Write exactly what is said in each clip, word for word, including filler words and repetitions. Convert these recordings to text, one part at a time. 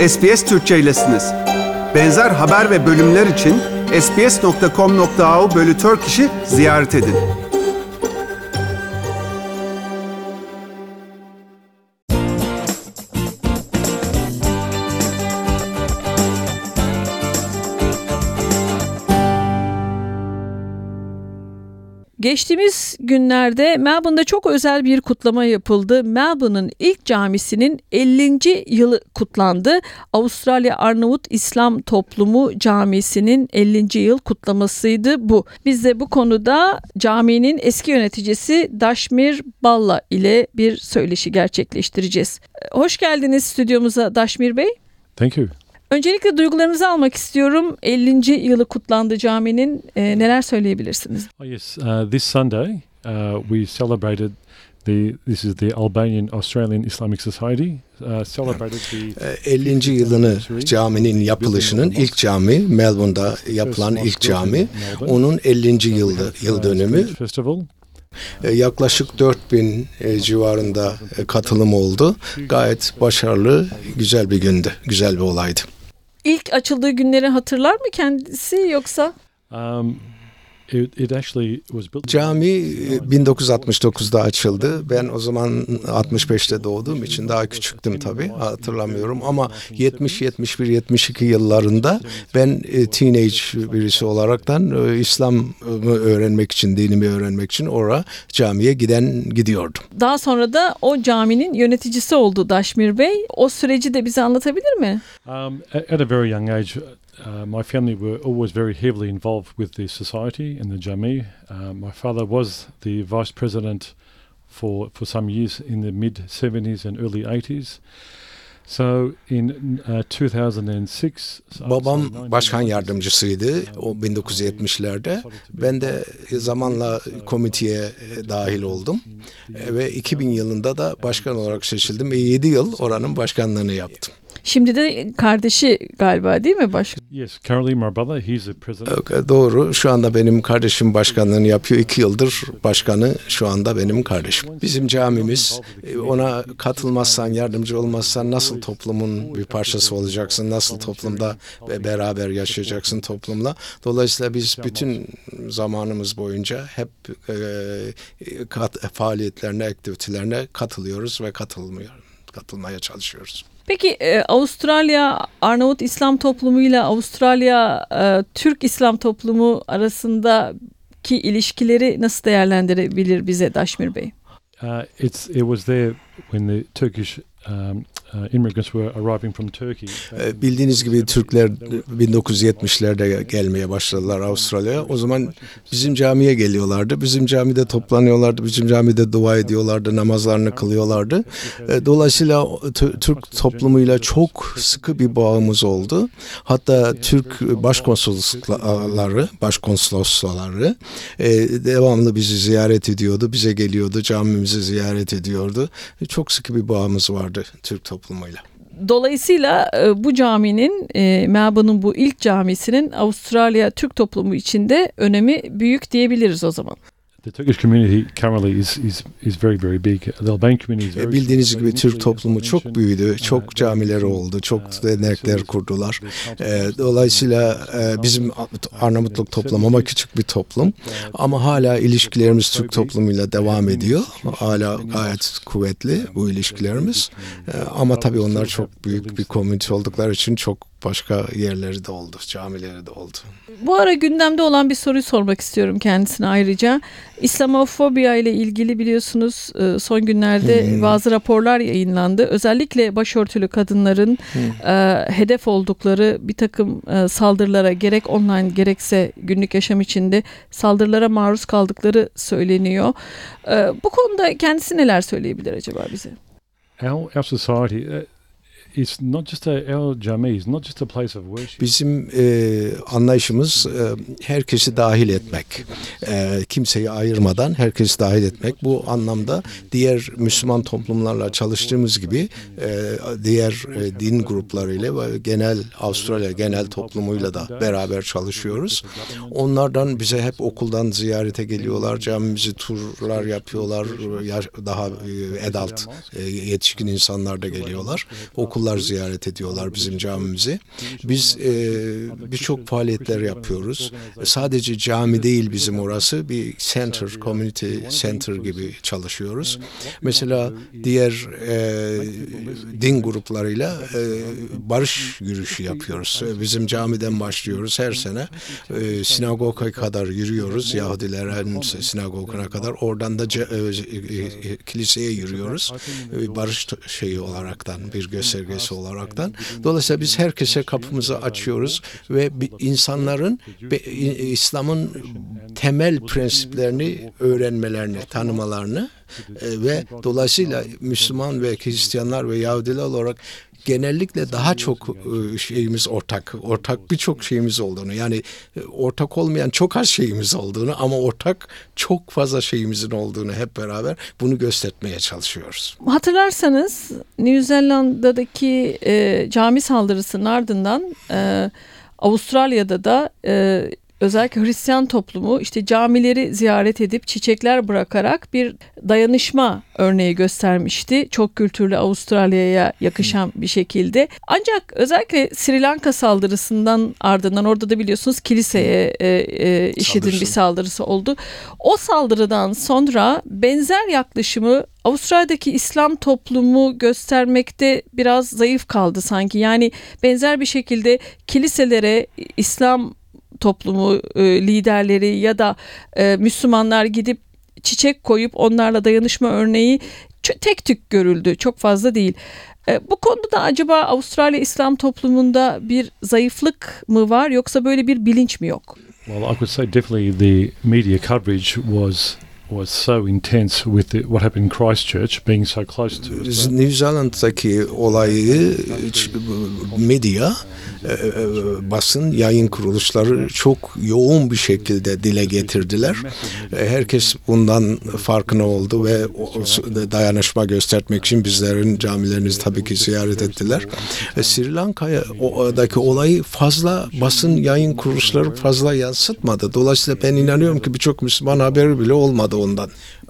S B S Türkçe'ylesiniz. Benzer haber ve bölümler için sbs nokta com nokta a u bölü Turkish'i ziyaret edin. Geçtiğimiz günlerde Melbourne'da çok özel bir kutlama yapıldı. Melbourne'ın ilk camisinin ellinci yılı kutlandı. Avustralya Arnavut İslam Toplumu Camisi'nin ellinci yıl kutlamasıydı bu. Biz de bu konuda caminin eski yöneticisi Dashmir Balla ile bir söyleşi gerçekleştireceğiz. Hoş geldiniz stüdyomuza Dashmir Bey. Thank you. Öncelikle duygularınızı almak istiyorum. ellinci yılı kutlandı caminin. E, neler söyleyebilirsiniz? Oh yes, uh, this Sunday uh, we celebrated the this is the Albanian Australian Islamic Society uh, celebrated the ellinci yılını caminin yapılışının ilk cami, Melbourne'da yapılan ilk cami. Onun ellinci yılı yıl dönümü. Festival. Yaklaşık dört bin civarında katılım oldu. Gayet başarılı, güzel bir gündü, güzel bir olaydı. İlk açıldığı günleri hatırlar mı kendisi yoksa? Um, it, it actually was built. Cami bin dokuz yüz altmış dokuzda açıldı. Ben o zaman altmış beşte doğduğum için daha küçüktüm tabii, hatırlamıyorum. Ama yetmiş, yetmiş bir, yetmiş iki yıllarında ben e, teenage birisi olaraktan e, İslam'ı öğrenmek için, dinimi öğrenmek için oraya camiye giden gidiyordum. Daha sonra da o caminin yöneticisi oldu Dashmir Bey. O süreci de bize anlatabilir mi? Um, at, at a very young age, uh, my family were always very heavily involved with the society and the Jami. Uh, my father was the vice president for for some years in the mid seventies and early eighties. So in uh, two thousand six, babam başkan yardımcısıydı o bin dokuz yüz yetmişlerde. Ben de zamanla komiteye dahil oldum ve iki bin yılında da başkan olarak seçildim ve yedi yıl oranın başkanlığını yaptım. Şimdi de kardeşi galiba değil mi başkan? Yes, currently my brother, he's the president. Doğru. Şu anda benim kardeşim başkanlığını yapıyor. İki yıldır başkanı şu anda benim kardeşim. Bizim camimiz, ona katılmazsan, yardımcı olmazsan nasıl toplumun bir parçası olacaksın? Nasıl toplumda beraber yaşayacaksın toplumla? Dolayısıyla biz bütün zamanımız boyunca hep e, kat, faaliyetlerine, aktivitelerine katılıyoruz ve katılmıyor, katılmaya çalışıyoruz. Peki e, Avustralya Arnavut İslam Toplumu ile Avustralya e, Türk İslam Toplumu arasındaki ilişkileri nasıl değerlendirebilir bize Dashmir Bey? Uh, it's it was there when the Turkish um, uh, immigrants were arriving from Turkey. Bildiğiniz gibi Türkler bin dokuz yüz yetmişlerde gelmeye başladılar Avustralya'ya. O zaman bizim camiye geliyorlardı. Bizim camide toplanıyorlardı. Bizim camide dua ediyorlardı. Namazlarını kılıyorlardı. Dolayısıyla Türk toplumuyla çok sıkı bir bağımız oldu. Hatta Türk başkonsolosları, başkonsolosları devamlı bizi ziyaret ediyordu. Bize geliyordu. Camimizi ziyaret ediyordu. Çok sıkı bir bağımız vardı Türk toplumuyla. Dolayısıyla bu caminin, Melbourne'un bu ilk camisinin Avustralya Türk toplumu içinde önemi büyük diyebiliriz o zaman. The Turkish community currently is is is very very big. The Albanian community is very. Bildiğiniz gibi Türk toplumu çok büyüdü, çok camileri oldu, çok dernekler kurdular. Dolayısıyla bizim Arnavutluk toplumu ama küçük bir toplum, ama hala ilişkilerimiz Türk toplumuyla devam ediyor. Hala gayet kuvvetli bu ilişkilerimiz. Ama tabii onlar çok büyük bir komünite oldukları için çok başka yerleri de oldu, camileri de oldu. Bu ara gündemde olan bir soruyu sormak istiyorum kendisine ayrıca. İslamofobia ile ilgili biliyorsunuz son günlerde hmm. bazı raporlar yayınlandı. Özellikle başörtülü kadınların hmm. e, hedef oldukları bir takım e, saldırılara, gerek online gerekse günlük yaşam içinde saldırılara maruz kaldıkları söyleniyor. E, bu konuda kendisi neler söyleyebilir acaba bize? Our, our society... Uh... It's not just a, our Jami is not just a place of worship. Bizim e, anlayışımız e, herkesi dahil etmek. E, kimseyi ayırmadan herkesi dahil etmek. Bu anlamda diğer Müslüman toplumlarla çalıştığımız gibi e, diğer e, din gruplarıyla ve genel Avustralya genel toplumuyla da beraber çalışıyoruz. Onlardan bize hep okuldan ziyarete geliyorlar. Camimizi turlar yapıyorlar. Daha e, adult, e, yetişkin insanlar da geliyorlar. Okul okullar ziyaret ediyorlar bizim camimizi. Biz e, birçok faaliyetler yapıyoruz. Sadece cami değil bizim orası, bir center, community center gibi çalışıyoruz. Mesela diğer e, din gruplarıyla e, barış yürüyüşü yapıyoruz. Bizim camiden başlıyoruz her sene. E, sinagoga kadar yürüyoruz, Yahudilerin sinagoguna kadar. Oradan da ce, e, e, kiliseye yürüyoruz. E, barış şeyi olaraktan, bir göstergesi olaraktan. Dolayısıyla biz herkese kapımızı açıyoruz ve insanların İslam'ın temel prensiplerini öğrenmelerini, tanımalarını ve dolayısıyla Müslüman ve Hristiyanlar ve Yahudiler olarak genellikle daha çok şeyimiz ortak, ortak birçok şeyimiz olduğunu, yani ortak olmayan çok az şeyimiz olduğunu ama ortak çok fazla şeyimizin olduğunu hep beraber bunu göstermeye çalışıyoruz. Hatırlarsanız New Zealanda'daki e, cami saldırısının ardından e, Avustralya'da da e, özellikle Hristiyan toplumu işte camileri ziyaret edip çiçekler bırakarak bir dayanışma örneği göstermişti. Çok kültürlü Avustralya'ya yakışan bir şekilde. Ancak özellikle Sri Lanka saldırısından ardından orada da biliyorsunuz kiliseye e, e, IŞİD'in bir saldırısı oldu. O saldırıdan sonra benzer yaklaşımı Avustralya'daki İslam toplumu göstermekte biraz zayıf kaldı sanki. Yani benzer bir şekilde kiliselere İslam toplumu e, liderleri ya da e, Müslümanlar gidip çiçek koyup onlarla dayanışma örneği ç- tek tük görüldü. Çok fazla değil. E, bu konuda acaba Avustralya İslam toplumunda bir zayıflık mı var yoksa böyle bir bilinç mi yok? Well, I could say definitely the media coverage was was so intense with the, what happened in Christchurch, being so close to us. New Zealand'daki olayı medya, basın, yayın kuruluşları çok yoğun bir şekilde dile getirdiler. Herkes bundan farkına oldu ve dayanışma göstermek için bizlerin camilerinizi tabii ki ziyaret ettiler. Sri Lanka'daki olayı fazla basın, yayın kuruluşları fazla yansıtmadı. Dolayısıyla ben inanıyorum ki birçok Müslüman haberi bile olmadı ondan.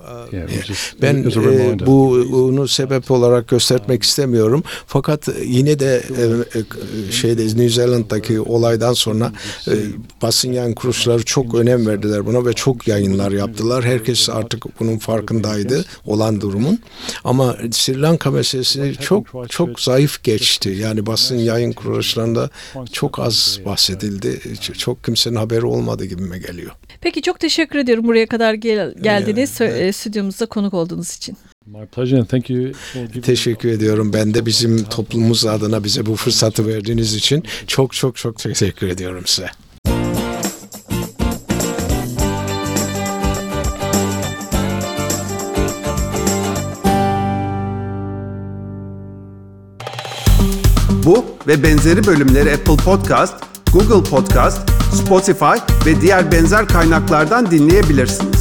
Ben e, bunu sebep olarak göstermek istemiyorum. Fakat yine de e, şeyde New Zealand'daki olaydan sonra e, basın yayın kuruluşları çok önem verdiler buna ve çok yayınlar yaptılar. Herkes artık bunun farkındaydı olan durumun. Ama Sri Lanka meselesi çok çok zayıf geçti. Yani basın yayın kuruluşlarında çok az bahsedildi. Çok kimsenin haberi olmadı gibime geliyor. Peki çok teşekkür ediyorum buraya kadar gel- geldiniz. Evet, evet. Stüdyomuzda konuk olduğunuz için. My pleasure and thank you for giving Teşekkür ediyorum. Ben de bizim toplumumuz adına bize bu fırsatı verdiğiniz için çok çok çok teşekkür ediyorum size. Bu ve benzeri bölümleri Apple Podcast, Google Podcast, Spotify ve diğer benzer kaynaklardan dinleyebilirsiniz.